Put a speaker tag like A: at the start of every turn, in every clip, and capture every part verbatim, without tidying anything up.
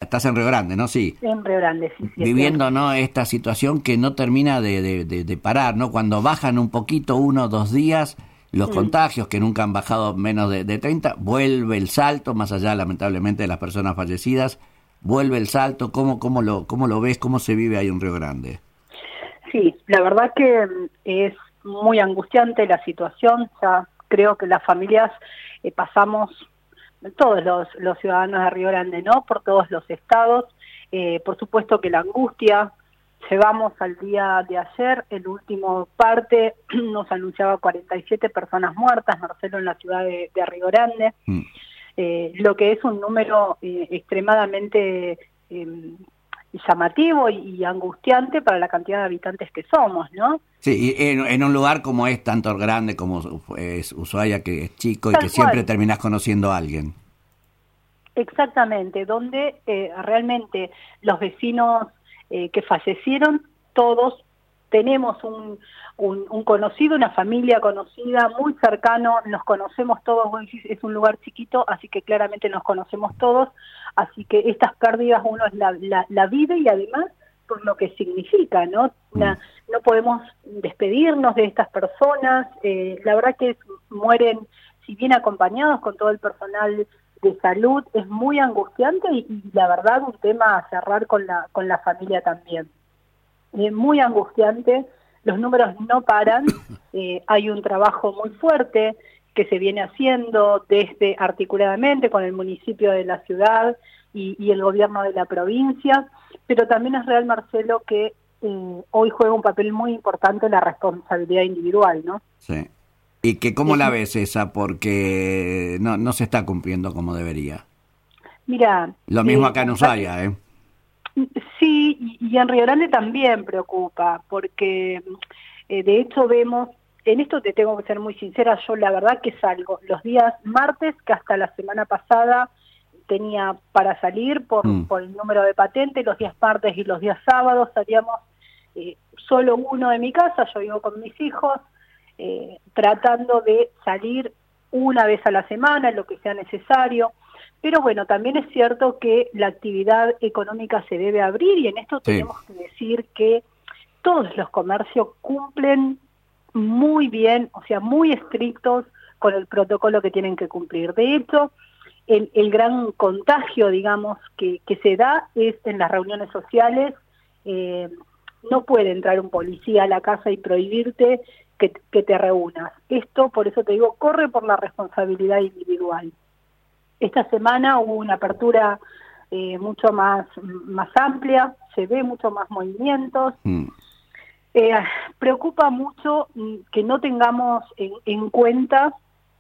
A: estás en Río Grande, ¿no? Sí.
B: En Río Grande, sí. sí
A: Viviendo, ¿no?, esta situación que no termina de, de, de, de parar, ¿no? Cuando bajan un poquito, uno o dos días, los mm. contagios, que nunca han bajado menos de, de treinta, vuelve el salto, más allá, lamentablemente, de las personas fallecidas, vuelve el salto. ¿Cómo, cómo, lo, cómo lo ves? ¿Cómo se vive ahí en Río Grande?
B: Sí, la verdad que es muy angustiante la situación. Ya creo que las familias eh, pasamos, todos los, los ciudadanos de Río Grande, ¿no?, por todos los estados. Eh, por supuesto que la angustia, llevamos al día de ayer, el último parte nos anunciaba cuarenta y siete personas muertas, Marcelo, en la ciudad de, de Río Grande, mm. eh, lo que es un número eh, extremadamente eh, llamativo y, y angustiante para la cantidad de habitantes que somos, ¿no?
A: Sí, y en, en un lugar como es, tanto grande como es Ushuaia, que es chico y Tal que siempre cual. terminás conociendo a alguien.
B: Exactamente, donde eh, realmente los vecinos eh, que fallecieron, todos tenemos un, un, un conocido, una familia conocida, muy cercano, nos conocemos todos, es un lugar chiquito, así que claramente nos conocemos todos, así que estas pérdidas uno es la, la, la vive y además por lo que significa, ¿no? Una, no podemos despedirnos de estas personas, eh, la verdad que mueren, si bien acompañados con todo el personal de salud, es muy angustiante y, y la verdad un tema a cerrar con la, con la familia también. Es muy angustiante, los números no paran, eh, hay un trabajo muy fuerte que se viene haciendo desde articuladamente con el municipio de la ciudad y, y el gobierno de la provincia, pero también es real, Marcelo, que eh, hoy juega un papel muy importante la responsabilidad individual, ¿no?
A: Sí. ¿Y que cómo la ves esa? Porque no, no se está cumpliendo como debería.
B: Mira,
A: lo mismo eh, acá en Ushuaia, ¿eh?
B: Sí, y, y en Río Grande también preocupa, porque eh, de hecho vemos, en esto te tengo que ser muy sincera, yo la verdad que salgo los días martes, que hasta la semana pasada tenía para salir por, mm. por el número de patente, los días martes y los días sábados salíamos eh, solo uno de mi casa, yo vivo con mis hijos, eh, tratando de salir una vez a la semana, lo que sea necesario. Pero bueno, también es cierto que la actividad económica se debe abrir y en esto sí. tenemos que decir que todos los comercios cumplen muy bien, o sea, muy estrictos con el protocolo que tienen que cumplir. De hecho, el, el gran contagio, digamos, que, que se da es en las reuniones sociales. Eh, no puede entrar un policía a la casa y prohibirte que, que te reúnas. Esto, por eso te digo, corre por la responsabilidad individual. Esta semana hubo una apertura eh, mucho más, más amplia, se ve mucho más movimientos. Mm. Eh, preocupa mucho que no tengamos en, en cuenta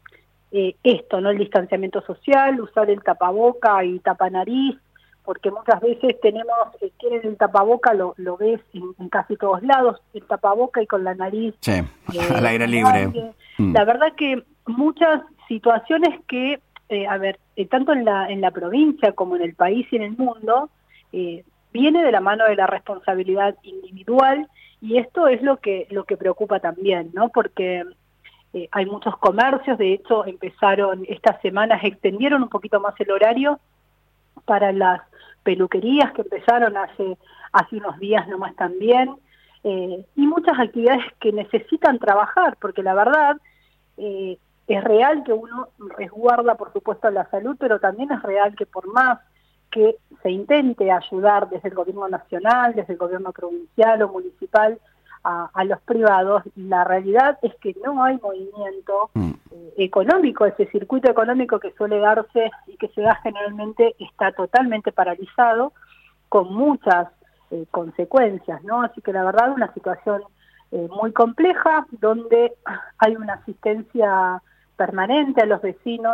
B: eh, esto, ¿no? El distanciamiento social, usar el tapaboca y tapanariz, porque muchas veces tenemos, eh, quieren el tapaboca, lo, lo ves en, en casi todos lados, el tapaboca y con la nariz.
A: Sí, eh, al aire libre.
B: Mm. La verdad que muchas situaciones que Eh, a ver, eh, tanto en la en la provincia como en el país y en el mundo, eh, viene de la mano de la responsabilidad individual y esto es lo que lo que preocupa también, ¿no? Porque eh, hay muchos comercios, de hecho empezaron estas semanas, extendieron un poquito más el horario para las peluquerías que empezaron hace hace unos días nomás también, eh, y muchas actividades que necesitan trabajar, porque la verdad eh, es real que uno resguarda, por supuesto, la salud, pero también es real que por más que se intente ayudar desde el gobierno nacional, desde el gobierno provincial o municipal a, a los privados, la realidad es que no hay movimiento mm. eh, económico, ese circuito económico que suele darse y que se da generalmente está totalmente paralizado, con muchas eh, consecuencias, ¿no? Así que la verdad una situación eh, muy compleja, donde hay una asistencia permanente a los vecinos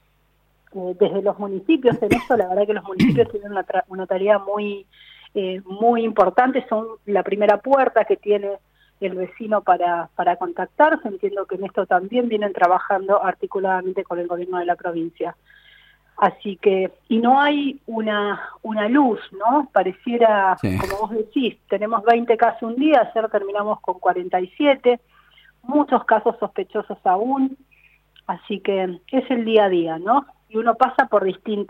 B: eh, desde los municipios. En esto la verdad que los municipios tienen una, una tarea muy eh, muy importante, son la primera puerta que tiene el vecino para, para contactarse. Entiendo que en esto también vienen trabajando articuladamente con el gobierno de la provincia. Así que, y no hay una una luz, ¿no? Pareciera, sí. como vos decís, tenemos veinte casos un día, ayer terminamos con cuarenta y siete, muchos casos sospechosos aún. Así que es el día a día, ¿no? Y uno pasa por distintas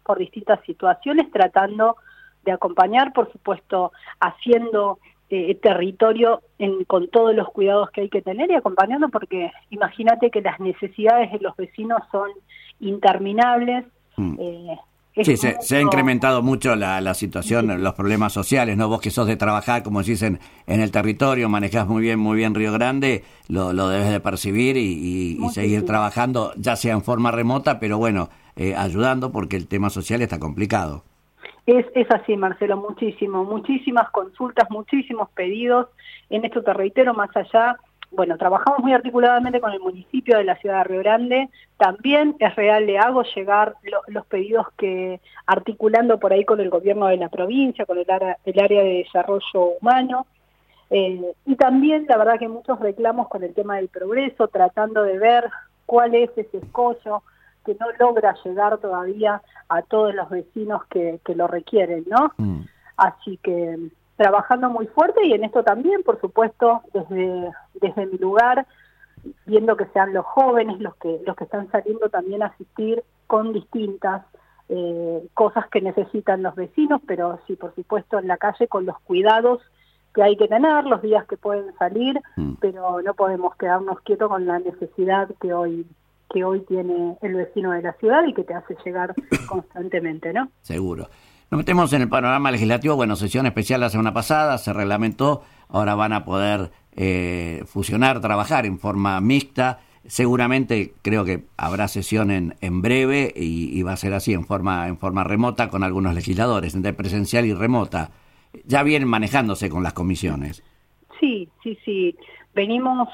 B: por distintas situaciones, tratando de acompañar, por supuesto, haciendo eh, territorio en, con todos los cuidados que hay que tener y acompañando, porque imagínate que las necesidades de los vecinos son interminables.
A: Mm.
B: Eh,
A: Sí, se, se ha incrementado mucho la, la situación, sí. Los problemas sociales, ¿no? Vos que sos de trabajar, como decís, en, en el territorio, manejás muy bien, muy bien Río Grande, lo, lo debes de percibir y, y, y seguir trabajando, ya sea en forma remota, pero bueno, eh, ayudando porque el tema social está complicado.
B: Es, es así, Marcelo, muchísimo, muchísimas consultas, muchísimos pedidos. En esto te reitero, más allá, bueno, trabajamos muy articuladamente con el municipio de la ciudad de Río Grande. También es real, le hago llegar lo, los pedidos que, articulando por ahí con el gobierno de la provincia, con el área, el área de desarrollo humano. Eh, y también, la verdad que muchos reclamos con el tema del progreso, tratando de ver cuál es ese escollo que no logra llegar todavía a todos los vecinos que, que lo requieren, ¿no? Mm. Así que trabajando muy fuerte y en esto también, por supuesto, desde, desde mi lugar, viendo que sean los jóvenes los que los que están saliendo también a asistir con distintas eh, cosas que necesitan los vecinos, pero sí, por supuesto, en la calle con los cuidados que hay que tener, los días que pueden salir, mm. pero no podemos quedarnos quietos con la necesidad que hoy que hoy tiene el vecino de la ciudad y que te hace llegar constantemente, ¿no?
A: Seguro. Nos metemos en el panorama legislativo. Bueno, sesión especial la semana pasada, se reglamentó, ahora van a poder eh, fusionar, trabajar en forma mixta. Seguramente creo que habrá sesión en, en breve y, y va a ser así en forma en forma remota con algunos legisladores, entre presencial y remota. Ya vienen manejándose con las comisiones.
B: Sí, sí, sí. Venimos,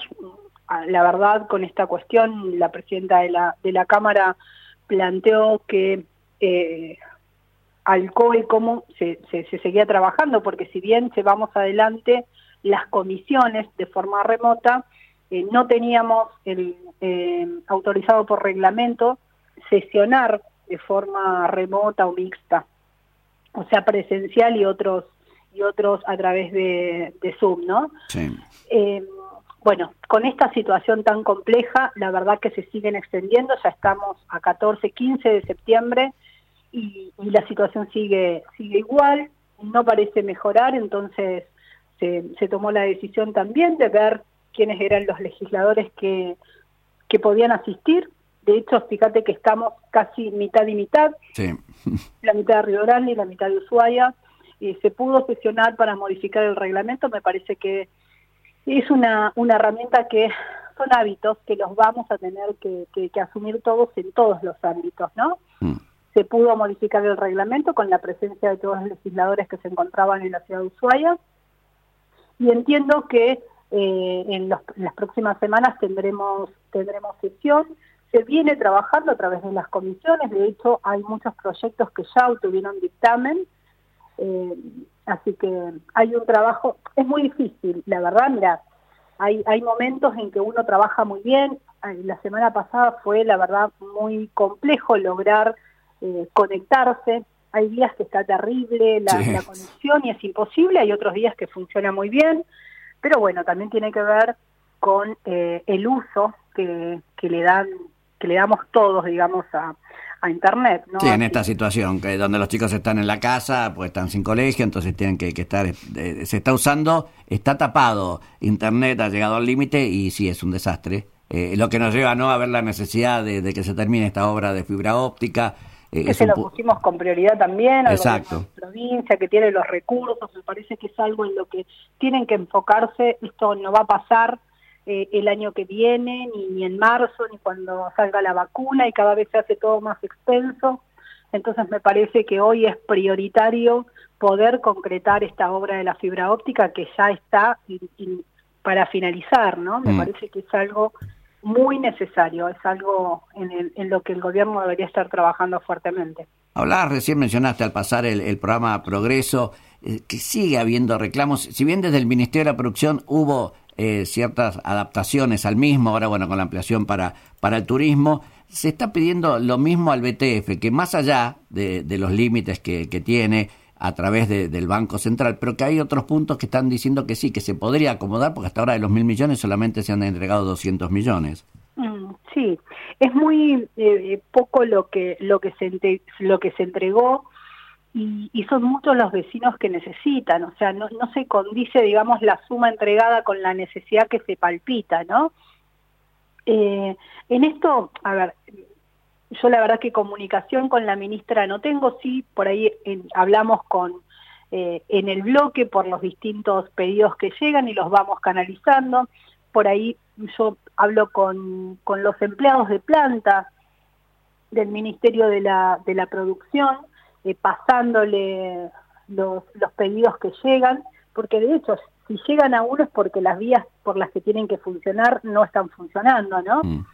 B: la verdad, con esta cuestión, la presidenta de la, de la Cámara planteó que eh, al C O E cómo se, se, se seguía trabajando, porque si bien llevamos adelante las comisiones de forma remota, eh, no teníamos el eh, autorizado por reglamento sesionar de forma remota o mixta, o sea, presencial y otros y otros a través de, de Zoom, ¿no?
A: Sí.
B: Eh, bueno, con esta situación tan compleja, la verdad que se siguen extendiendo, ya estamos a catorce, quince de septiembre, Y, y la situación sigue sigue igual, no parece mejorar, entonces se, se tomó la decisión también de ver quiénes eran los legisladores que, que podían asistir. De hecho, fíjate que estamos casi mitad y mitad,
A: sí.
B: La mitad de Río Grande y la mitad de Ushuaia. Eh, se pudo sesionar para modificar el reglamento, me parece que es una, una herramienta que son hábitos que los vamos a tener que, que, que asumir todos en todos los ámbitos, ¿no? Mm. Se pudo modificar el reglamento con la presencia de todos los legisladores que se encontraban en la ciudad de Ushuaia y entiendo que eh, en, los, en las próximas semanas tendremos tendremos sesión. Se viene trabajando a través de las comisiones, de hecho hay muchos proyectos que ya obtuvieron dictamen, eh, así que hay un trabajo, es muy difícil, la verdad, mira, hay, hay momentos en que uno trabaja muy bien. La semana pasada fue, la verdad, muy complejo lograr Eh, conectarse. Hay días que está terrible la, sí. la conexión y es imposible, hay otros días que funciona muy bien, pero bueno, también tiene que ver con eh, el uso que, que le dan que le damos todos, digamos, a, a internet, ¿no?
A: Sí, en esta situación, que donde los chicos están en la casa, pues están sin colegio, entonces tienen que, que estar, eh, se está usando, está tapado, internet ha llegado al límite y sí, es un desastre. Eh, lo que nos lleva, ¿no?, a ver la necesidad de, de que se termine esta obra de fibra óptica.
B: Que se lo pusimos con prioridad también a la provincia, que tiene los recursos, me parece que es algo en lo que tienen que enfocarse. Esto no va a pasar eh, el año que viene, ni, ni en marzo, ni cuando salga la vacuna, y cada vez se hace todo más extenso. Entonces me parece que hoy es prioritario poder concretar esta obra de la fibra óptica que ya está y, y para finalizar, ¿no? Me mm. parece que es algo muy necesario, es algo en, el, en lo que el gobierno debería estar trabajando fuertemente.
A: Hablabas, recién mencionaste al pasar el, el programa Progreso, eh, que sigue habiendo reclamos, si bien desde el Ministerio de la Producción hubo eh, ciertas adaptaciones al mismo, ahora bueno, con la ampliación para, para el turismo, se está pidiendo lo mismo al B T F, que más allá de, de los límites que, que tiene a través de, del Banco Central, pero que hay otros puntos que están diciendo que sí, que se podría acomodar, porque hasta ahora de los mil millones solamente se han entregado doscientos millones.
B: Mm. Sí, es muy eh, poco lo que lo que se ente- lo que se entregó y, y son muchos los vecinos que necesitan, o sea, no, no se condice, digamos, la suma entregada con la necesidad que se palpita, ¿no? Eh, en esto, a ver, yo la verdad que comunicación con la ministra no tengo, sí, por ahí en, hablamos con eh, en el bloque por los distintos pedidos que llegan y los vamos canalizando. Por ahí yo hablo con, con los empleados de planta del Ministerio de la, de la Producción, eh, pasándole los, los pedidos que llegan, porque de hecho, si llegan a uno es porque las vías por las que tienen que funcionar no están funcionando, ¿no? Mm.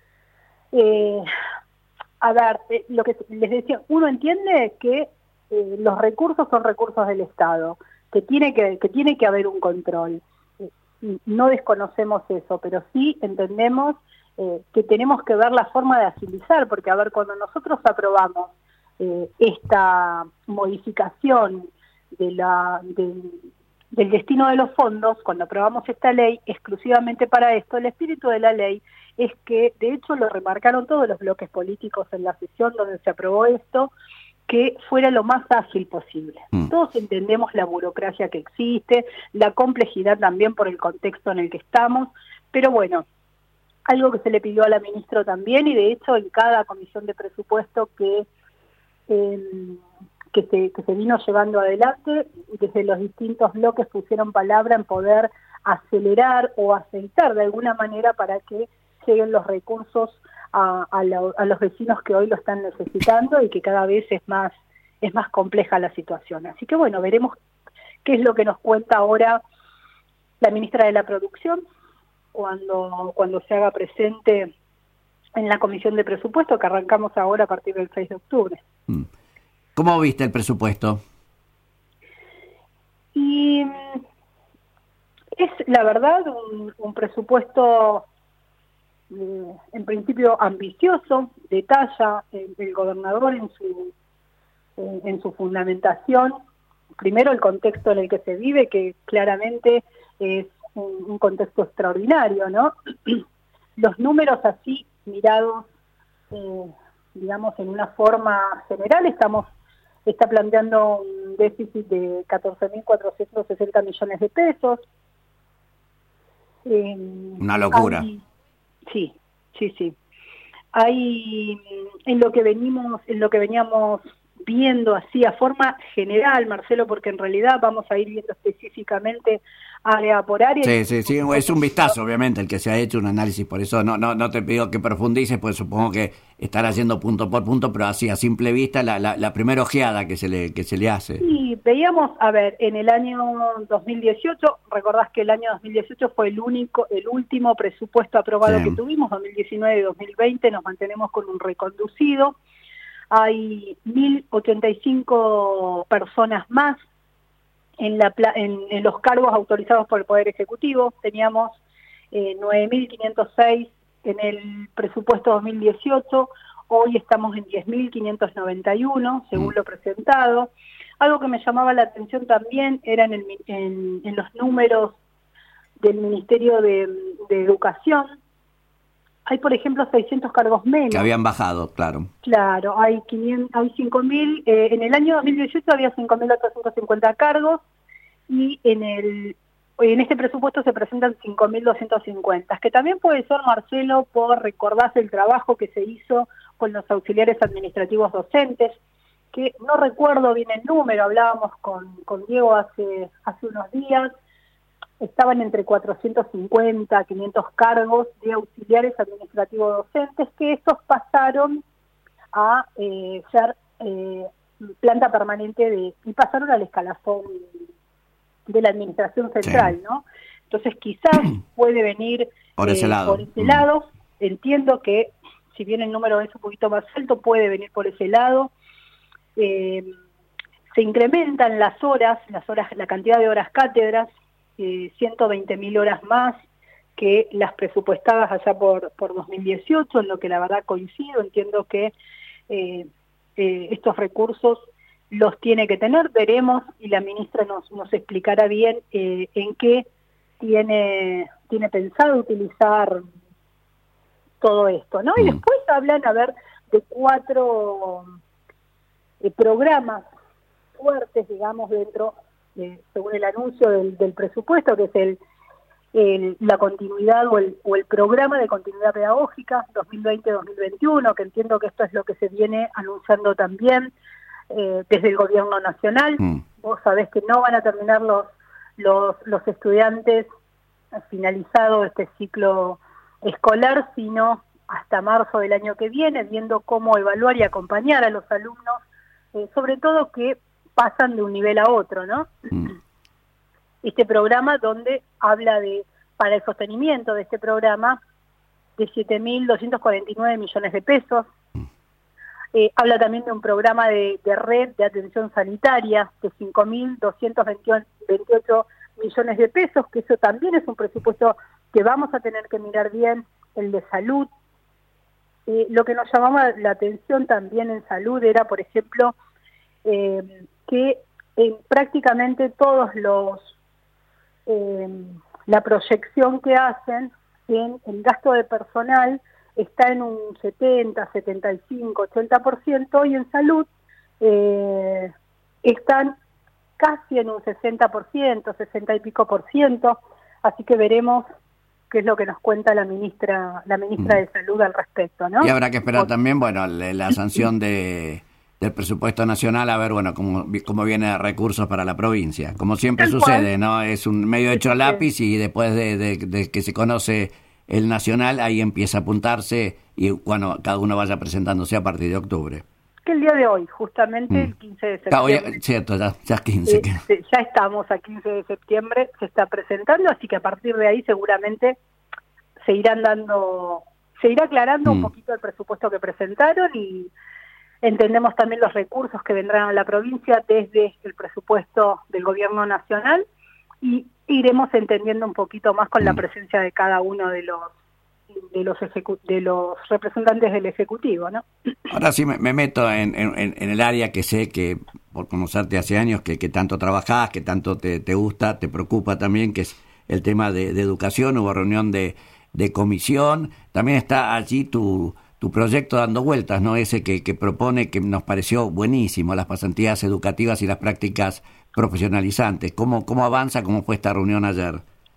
B: Eh, a ver, eh, lo que les decía, uno entiende que eh, los recursos son recursos del Estado, que tiene que, que tiene que haber un control. No desconocemos eso, pero sí entendemos eh, que tenemos que ver la forma de agilizar, porque a ver, cuando nosotros aprobamos eh, esta modificación de la, de, del destino de los fondos, cuando aprobamos esta ley exclusivamente para esto, el espíritu de la ley es que, de hecho lo remarcaron todos los bloques políticos en la sesión donde se aprobó esto, que fuera lo más ágil posible. Mm. Todos entendemos la burocracia que existe, la complejidad también por el contexto en el que estamos, pero bueno, algo que se le pidió a la ministra también, y de hecho en cada comisión de presupuesto que, eh, que, se, que se vino llevando adelante, desde los distintos bloques pusieron palabra en poder acelerar o aceitar de alguna manera para que lleguen los recursos A, a, la, a los vecinos que hoy lo están necesitando y que cada vez es más es más compleja la situación. Así que bueno, veremos qué es lo que nos cuenta ahora la ministra de la Producción cuando, cuando se haga presente en la Comisión de Presupuesto, que arrancamos ahora a partir del seis de octubre.
A: ¿Cómo viste el presupuesto?
B: Y es, la verdad, un, un presupuesto en principio ambicioso, detalla el, el gobernador en su en, en su fundamentación, primero el contexto en el que se vive, que claramente es un, un contexto extraordinario, ¿no? Los números así mirados, eh, digamos, en una forma general, estamos está planteando un déficit de catorce mil cuatrocientos sesenta millones de pesos.
A: Eh, una locura.
B: Hay, Sí, sí, sí. Hay en lo que venimos, en lo que veníamos viendo así a forma general, Marcelo, porque en realidad vamos a ir viendo específicamente área por área.
A: Sí, sí, sí, es un vistazo, obviamente, el que se ha hecho un análisis, por eso no no no te pido que profundices, pues supongo que estar haciendo punto por punto, pero así a simple vista la, la, la primera ojeada que se le que se le hace.
B: Sí, veíamos, a ver, en el año dos mil dieciocho, recordás que el año dos mil dieciocho fue el único, el último presupuesto aprobado sí. que tuvimos, dos mil diecinueve y dos mil veinte nos mantenemos con un reconducido. Hay mil ochenta y cinco personas más en, la, en, en los cargos autorizados por el Poder Ejecutivo. Teníamos eh, nueve mil quinientos seis en el presupuesto dos mil dieciocho, hoy estamos en diez mil quinientos noventa y uno, según lo presentado. Algo que me llamaba la atención también era en, el, en, en los números del Ministerio de, de Educación. Hay, por ejemplo, seiscientos cargos menos.
A: Que habían bajado, claro.
B: Claro, hay, quinientos, hay cinco mil, eh, en el año dos mil dieciocho había cinco mil ochocientos cincuenta cargos y en el en este presupuesto se presentan cinco mil doscientos cincuenta, que también puede ser, Marcelo, por recordarse el trabajo que se hizo con los auxiliares administrativos docentes, que no recuerdo bien el número, hablábamos con, con Diego hace, hace unos días, estaban entre cuatrocientos cincuenta, quinientos cargos de auxiliares administrativos docentes, que estos pasaron a eh, ser eh, planta permanente de y pasaron al escalafón de la administración central, sí. ¿no? Entonces quizás puede venir
A: por ese eh, lado.
B: Por ese lado. Entiendo que si bien el número es un poquito más alto, puede venir por ese lado. Eh, se incrementan las horas, las horas, la cantidad de horas cátedras, eh, ciento veinte mil horas más que las presupuestadas allá por, por dos mil dieciocho, en lo que la verdad coincido, entiendo que eh, eh, estos recursos los tiene que tener, veremos y la ministra nos, nos explicará bien eh, en qué tiene, tiene pensado utilizar todo esto, ¿no? Mm. Y después hablan, a ver, de cuatro eh, programas fuertes, digamos, dentro, eh, según el anuncio del, del presupuesto, que es el, el la continuidad o el, o el programa de continuidad pedagógica dos mil veinte a dos mil veintiuno, que entiendo que esto es lo que se viene anunciando también eh, desde el gobierno nacional. Mm. Vos sabés que no van a terminar los, los, los estudiantes finalizado este ciclo escolar, sino hasta marzo del año que viene, viendo cómo evaluar y acompañar a los alumnos, eh, sobre todo que pasan de un nivel a otro, ¿no? Mm. Este programa donde habla de, para el sostenimiento de este programa, de siete mil doscientos cuarenta y nueve millones de pesos. Eh, habla también de un programa de, de red de atención sanitaria de cinco mil doscientos veintiocho millones de pesos, que eso también es un presupuesto que vamos a tener que mirar bien, el de salud. Eh, lo que nos llamaba la atención también en salud era, por ejemplo, eh, que en prácticamente todos los, eh, la proyección que hacen en el gasto de personal está en un setenta, setenta y cinco, ochenta por ciento, y en salud eh, están casi en un sesenta por ciento, sesenta y pico por ciento, así que veremos qué es lo que nos cuenta la ministra la ministra mm. de Salud al respecto, ¿no?
A: Y habrá que esperar también, bueno, la sanción de del presupuesto nacional, a ver, bueno, cómo, cómo viene recursos para la provincia. Como siempre Tal sucede, cual. ¿no? Es un medio hecho a lápiz y después de, de, de que se conoce el nacional, ahí empieza a apuntarse y bueno, cada uno vaya presentándose a partir de octubre.
B: Que el día de hoy, justamente mm. el quince de septiembre.
A: Claro, ya, cierto, ya, ya es quince.
B: Eh, ya estamos a quince de septiembre, se está presentando, así que a partir de ahí seguramente se irán dando, se irá aclarando mm. un poquito el presupuesto que presentaron y entendemos también los recursos que vendrán a la provincia desde el presupuesto del gobierno nacional y iremos entendiendo un poquito más con mm. la presencia de cada uno de los de los ejecu de los representantes del Ejecutivo, ¿no?
A: Ahora sí me, me meto en, en, en el área que sé que, por conocerte hace años, que, que tanto trabajás, que tanto te, te gusta, te preocupa también, que es el tema de, de educación. Hubo reunión de, de comisión, también está allí tu, tu proyecto dando vueltas, ¿no? Ese que, que propone, que nos pareció buenísimo, las pasantías educativas y las prácticas profesionalizantes. ¿Cómo, cómo avanza? ¿Cómo fue esta reunión ayer?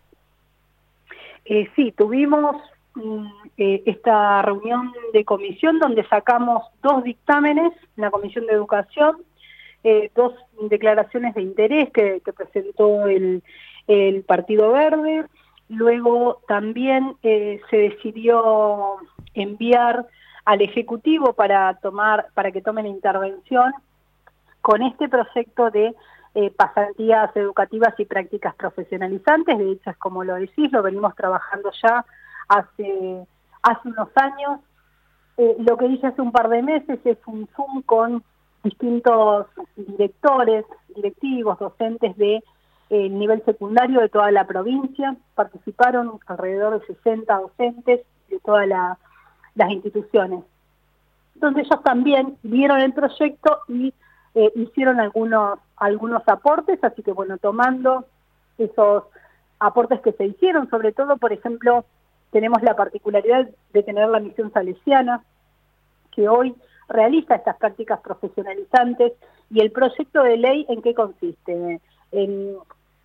B: Eh, sí, tuvimos Eh, esta reunión de comisión donde sacamos dos dictámenes, la Comisión de Educación, eh, dos declaraciones de interés que, que presentó el, el Partido Verde, luego también eh, se decidió enviar al Ejecutivo para tomar, para que tomen intervención con este proyecto de eh, pasantías educativas y prácticas profesionalizantes. De hecho, es como lo decís, lo venimos trabajando ya hace hace unos años. Eh, lo que hice hace un par de meses es un Zoom con distintos directores, directivos, docentes de eh, nivel secundario de toda la provincia. Participaron alrededor de sesenta docentes de todas la, las instituciones, donde ellos también vieron el proyecto y eh, hicieron algunos algunos aportes, así que bueno, tomando esos aportes que se hicieron, sobre todo, por ejemplo, tenemos la particularidad de tener la misión salesiana, que hoy realiza estas prácticas profesionalizantes, y el proyecto de ley, ¿en qué consiste? En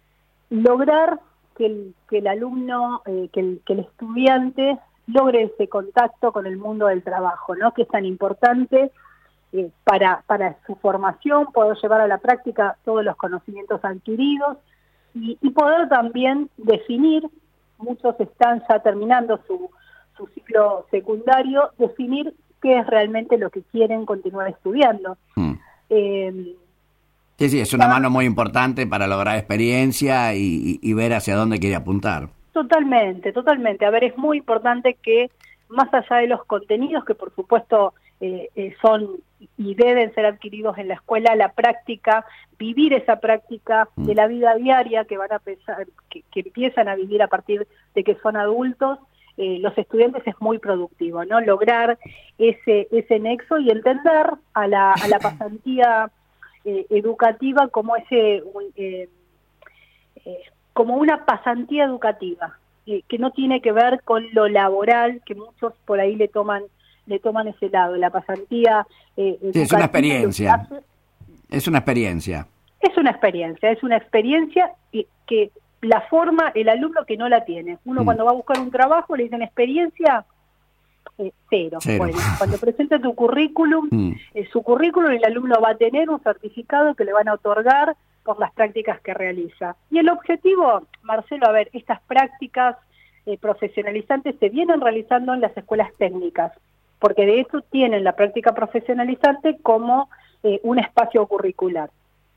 B: lograr que el, que el alumno, eh, que, el, que el estudiante logre ese contacto con el mundo del trabajo, ¿no? Que es tan importante eh, para, para su formación, poder llevar a la práctica todos los conocimientos adquiridos y, y poder también definir. Muchos están ya terminando su, su ciclo secundario, definir qué es realmente lo que quieren continuar estudiando. Mm. Eh,
A: sí, sí, es una ah, mano muy importante para lograr experiencia y, y, y ver hacia dónde quiere apuntar.
B: Totalmente, totalmente. A ver, es muy importante que, más allá de los contenidos, que por supuesto eh, eh, son y deben ser adquiridos en la escuela, la práctica, vivir esa práctica mm. de la vida diaria que van a pensar, que, que empiezan a vivir a partir de que son adultos, eh, los estudiantes es muy productivo, ¿no? Lograr ese ese nexo y entender a la, a la pasantía eh, educativa como ese eh, eh, como una pasantía educativa, eh, que no tiene que ver con lo laboral, que muchos por ahí le toman le toman ese lado. La pasantía eh,
A: sí, es una experiencia. Es una experiencia.
B: Es una experiencia, es una experiencia que, que la forma el alumno que no la tiene. Uno mm. cuando va a buscar un trabajo le dicen experiencia eh, cero.
A: cero.
B: Bueno, cuando presenta tu currículum, mm. eh, su currículum, el alumno va a tener un certificado que le van a otorgar por las prácticas que realiza. Y el objetivo, Marcelo, a ver, estas prácticas eh, profesionalizantes se vienen realizando en las escuelas técnicas, porque de hecho tienen la práctica profesionalizante como eh, un espacio curricular.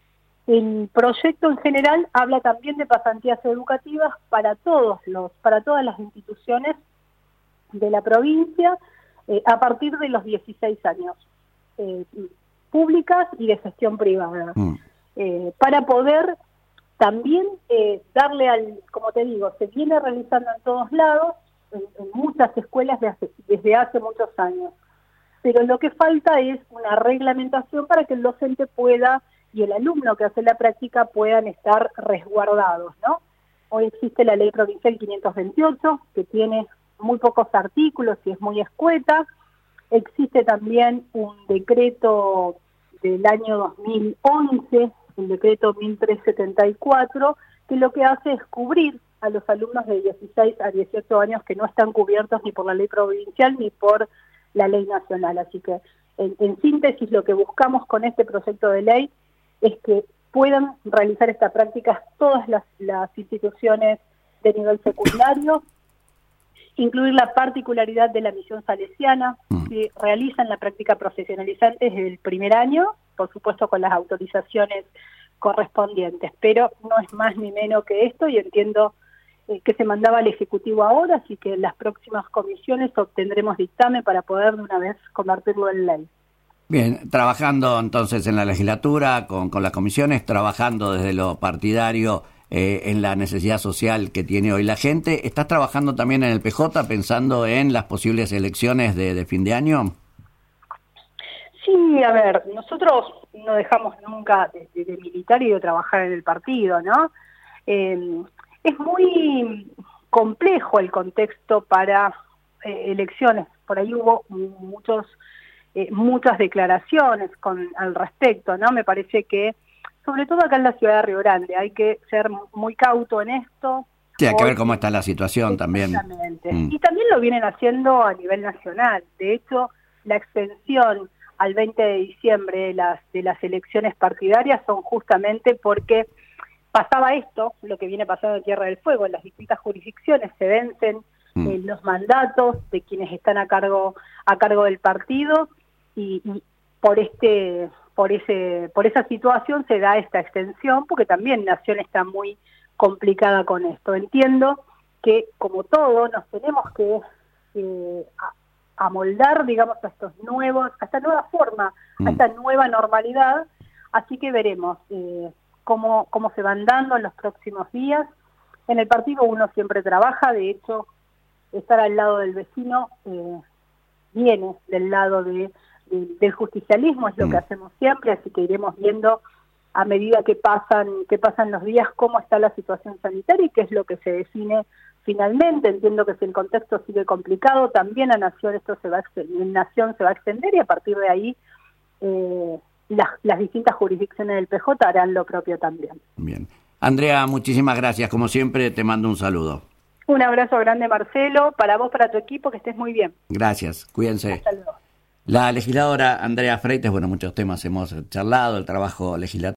B: El proyecto en general habla también de pasantías educativas para todos los, para todas las instituciones de la provincia eh, a partir de los dieciséis años, eh, públicas y de gestión privada, mm. eh, para poder también eh, darle al, como te digo, se viene realizando en todos lados, en, en muchas escuelas de hace, desde hace muchos años, pero lo que falta es una reglamentación para que el docente pueda y el alumno que hace la práctica puedan estar resguardados, ¿no? Hoy existe la ley provincial quinientos veintiocho, que tiene muy pocos artículos y es muy escueta. Existe también un decreto del año dos mil once, el decreto mil trescientos setenta y cuatro, que lo que hace es cubrir a los alumnos de dieciséis a dieciocho años que no están cubiertos ni por la ley provincial ni por la ley nacional. Así que, en, en síntesis, lo que buscamos con este proyecto de ley es que puedan realizar esta práctica todas las, las instituciones de nivel secundario, incluir la particularidad de la misión salesiana, que realizan la práctica profesionalizante desde el primer año, por supuesto con las autorizaciones correspondientes, pero no es más ni menos que esto, y entiendo eh, que se mandaba al Ejecutivo ahora, así que en las próximas comisiones obtendremos dictamen para poder de una vez convertirlo en ley.
A: Bien, trabajando entonces en la legislatura, con, con las comisiones, trabajando desde lo partidario eh, en la necesidad social que tiene hoy la gente. ¿Estás trabajando también en el P J pensando en las posibles elecciones de, de fin de año?
B: Sí, a ver, nosotros no dejamos nunca de, de, de militar y de trabajar en el partido, ¿no? Eh, es muy complejo el contexto para eh, elecciones. Por ahí hubo muchos... Eh, muchas declaraciones con al respecto, ¿no? Me parece que, sobre todo acá en la ciudad de Río Grande, hay que ser muy cauto en esto.
A: Sí, hay que ver cómo está la situación también.
B: Exactamente. Mm. Y también lo vienen haciendo a nivel nacional. De hecho, la extensión al veinte de diciembre de las, de las elecciones partidarias son justamente porque pasaba esto, lo que viene pasando en Tierra del Fuego, en las distintas jurisdicciones se vencen mm. eh, los mandatos de quienes están a cargo a cargo del partido. Y, y por este por ese por esa situación se da esta extensión, porque también Nación está muy complicada con esto. Entiendo que, como todo, nos tenemos que eh, amoldar, digamos, a estos nuevos, a esta nueva forma, mm. a esta nueva normalidad, así que veremos eh, cómo cómo se van dando en los próximos días. En el partido uno siempre trabaja, de hecho, estar al lado del vecino eh, viene del lado de del justicialismo, es lo que hacemos siempre, así que iremos viendo a medida que pasan que pasan los días cómo está la situación sanitaria y qué es lo que se define finalmente. Entiendo que si el contexto sigue complicado, también a Nación esto se va a, en Nación se va a extender, y a partir de ahí eh, las, las distintas jurisdicciones del P J harán lo propio también.
A: Bien. Andrea, muchísimas gracias, como siempre te mando un saludo.
B: Un abrazo grande, Marcelo, para vos, para tu equipo, que estés muy bien.
A: Gracias, cuídense.
B: Hasta luego.
A: La legisladora Andrea Freites, bueno, muchos temas hemos charlado, el trabajo legislativo.